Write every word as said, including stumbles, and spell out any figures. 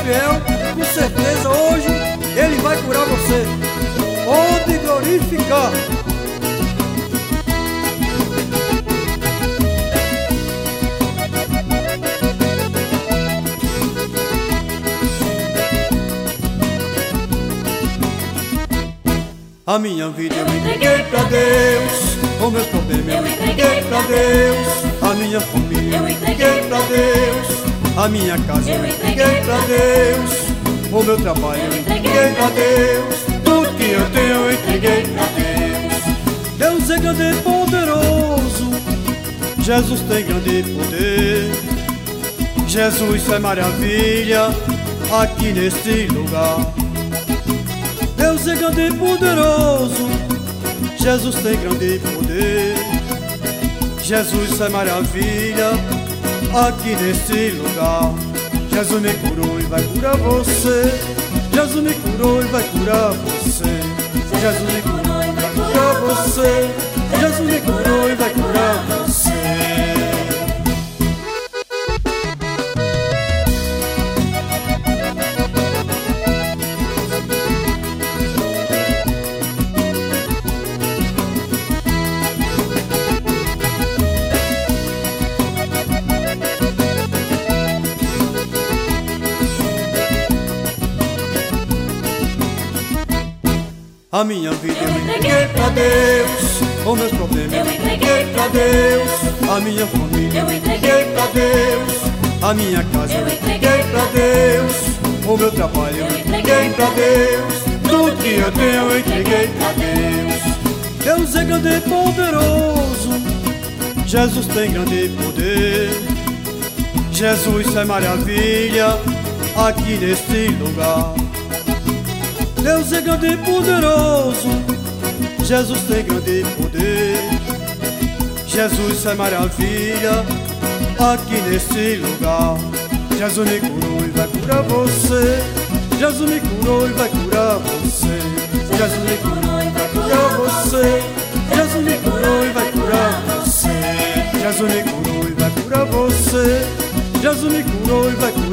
fiel, com certeza hoje Ele vai curar você. Pode glorificar. A minha vida eu entreguei pra Deus, o meu problema eu entreguei pra Deus, a minha família eu entreguei pra Deus, a minha casa eu entreguei pra Deus, o meu trabalho eu entreguei pra Deus, tudo que eu tenho eu entreguei pra Deus. Deus é grande e poderoso, Jesus tem grande poder, Jesus é maravilha aqui neste lugar. Deus é grande e poderoso, Jesus tem grande poder, Jesus é maravilha aqui neste lugar. Jesus me curou e vai curar você, Jesus me curou e vai curar você, Jesus me curou e vai curar você, Jesus me curou e vai curar você. A minha vida eu entreguei pra Deus, os meus problemas eu entreguei pra Deus, a minha família eu entreguei pra Deus, a minha casa eu entreguei pra Deus, o meu trabalho eu entreguei pra Deus, tudo que eu tenho eu entreguei pra Deus. Deus é grande e poderoso, Jesus tem grande poder, Jesus é maravilha aqui neste lugar. Deus é grande e poderoso, Jesus tem grande poder, Jesus é maravilha aqui neste lugar. Jesus me curou e vai curar você, Jesus me curou e vai curar você, Jesus me curou e vai curar você, Jesus me curou e vai curar você, Jesus me curou e vai curar você, Jesus me curou e vai curar